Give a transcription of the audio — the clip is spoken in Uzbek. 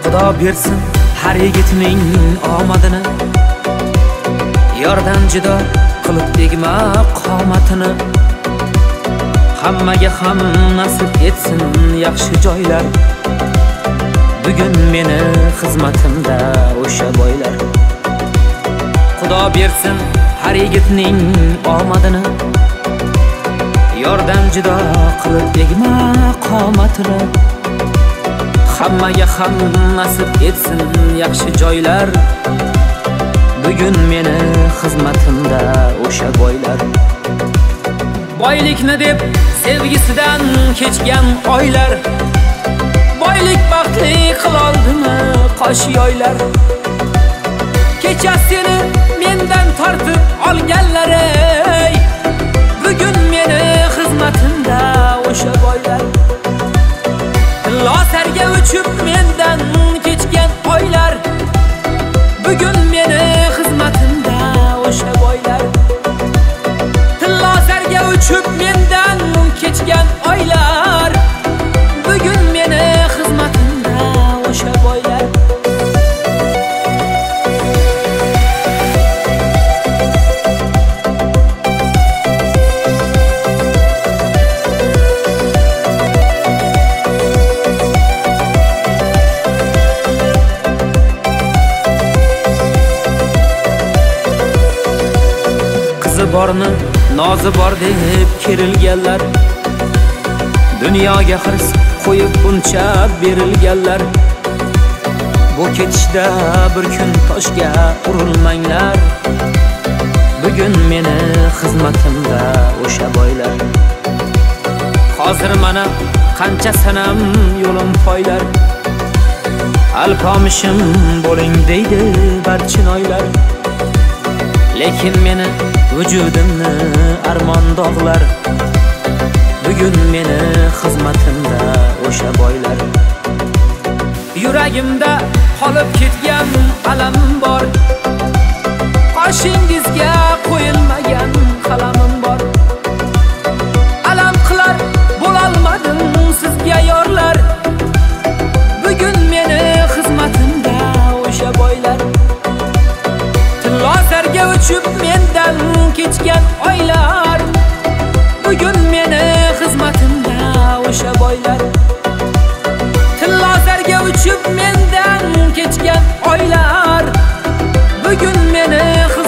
Xudo bersin har yigitning omadini, yordan judo qilib tegma qomatini. Hammaga ham nasib etsin yaxshi joylar, bugun meni xizmatimda o'sha boylar. Xudo bersin har yigitning omadini, yordan judo qilib tegma qomatini. Hammaga ham nasib etsin yaxshi joylar, bugun meni xizmatimda o'sha boylar. Boylikni deb sevgisidan kechgan oylar, boylik baxtli qiloldimi qosh yoylar. Kecha seni mendan tortib olganlar, bugun meni xizmatimda o'sha boylar. Losarga uchib mendan kechgan oylar, bugun meni xizmatimda o'sha boylar. Losarga uchib mendan kechgan oylar, bugun meni xizmatimda o'sha boylar. Borni nozi bor deb kerilganlar, dunyoga hirs qo'yib buncha berilganlar. Bu ketishda bir kun toshga urilmanglar, bugun meni xizmatimda o'sha boylar. Hozir mana qancha sanam yo'lim poylar, alpomishim bo'ling deydi barchinoylar. Lekin meni vujudimni armon dog'lar, bugun meni xizmatimda o'sha boylar. Yuragimda qolib ketgan alam bor, qoshingizga qo'yilmagan qalamim bor. Alam qilar bo'lolmadim sizga yorlar, bugun meni xizmatimda o'sha boylar. Losarga uchib mendan kechgan oylar, bugun meni xizmatimda o'sha boylar. Losarga uchib mendan kechgan oylar, bugun meni